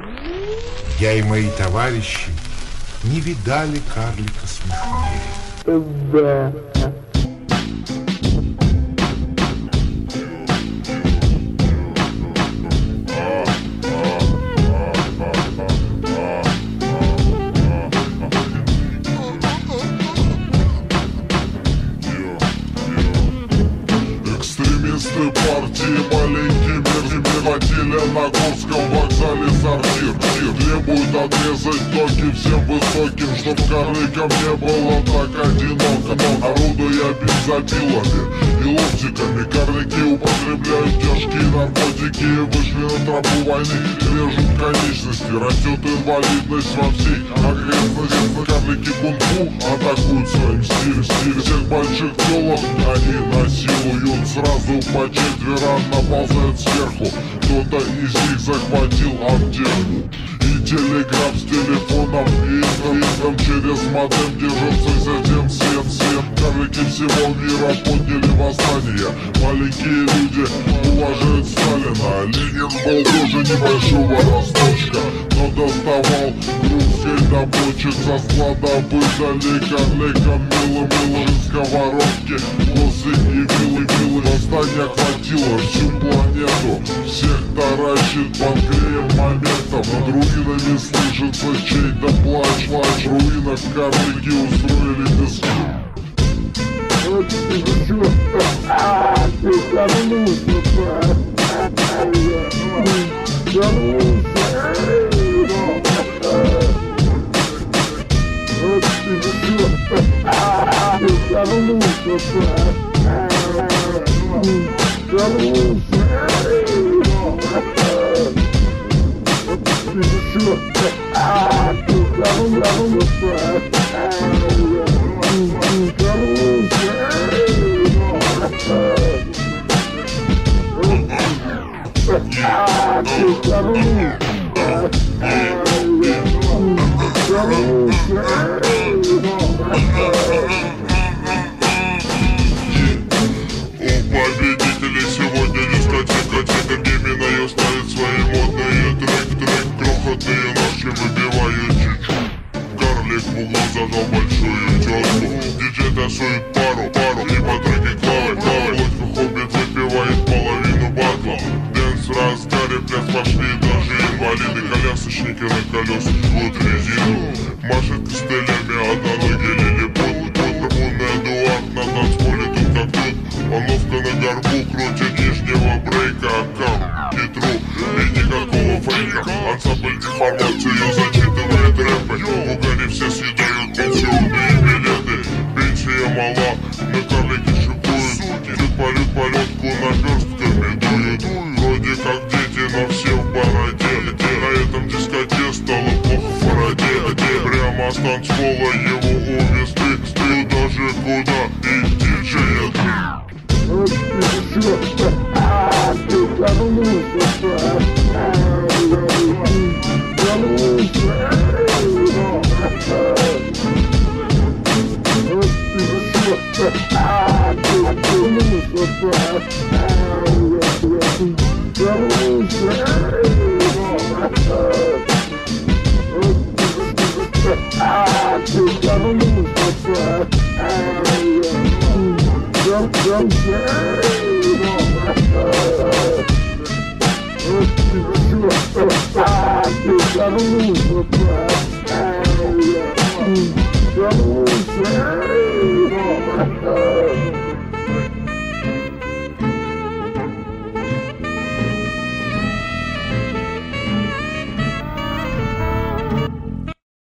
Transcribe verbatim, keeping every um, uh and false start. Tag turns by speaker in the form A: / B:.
A: Я и мои товарищи не видали карлика смешнее.
B: Да.
C: Экстремисты партии маленький мир хватили на Курском вокзале сортир. Требуют отрезать ноги всем высоким, чтоб карликам не было так одиноко. Но орудуя бензопилами и ломтиками, карлики употребляют тяжкие наркотики. Вышли на тропу войны, режут конечности, растет инвалидность во всей окрестности. Карлики кунг-фу атакуют своим стилем, стилем. Всех больших телок они насилуют, сразу по четверо наползают сверху. Кто-то из них захватил аптеку и телеграф с телефоном, и интернетом через модем держится затем свет, свет. Карлики всего мира подняли восстание. Маленькие люди уважают Сталина. Ленин был тоже небольшого росточка, но доставал русской добычек со склада. Выдали карликам мило-мило сковородки, косы и вилы, вилы. Восстание охватило всю планету, всех таращит под греем моментов. Над руинами слышится чей-то плач, плач. В руинах карлики устроили диску.
B: Вот ты чё? А, ты загнулся, загнулся. Вот ты чё? А, ты загнулся, загнулся. А, ты загнулся.
C: У победителей сегодня дискотека, тека Геминая ставит свои модные трек, трек. Крохотные ножки выбивают чуть-чуть. Карлик в углу зажал большую тетку. Диджей тасует пару, пару. И по треке клавы, клавы. Лодка хоббит выпивает половину батла. Дэнс в разгаре, пляс пошли даже инвалиды. Колясочники на колесах жгут резину. Машет костылями, а на ноги лилипут. Он Эдуард на танцполе тут как тут. Он ловко на горбу крутит нижнего брейка. Как хитру и никакого фейка. Ансамбль информацию зачитывает рэпы. В угаре все съедают пенсионные билеты. Пенсия мала, на карлике шикуют. Чуть полет полетку наперстками дуют. Вроде как дети, но все в бороде. На этом дискоте стало плохо в бороде. Прямо с танцпола его увезли. Туда же, куда и диджея.
B: Вот ты чё? А, ты загнулся, загнулся. Вот ты чё? А, ты загнулся, загнулся. А, ты загнулся. Jump, jump, jump. Ah, ты загнулся.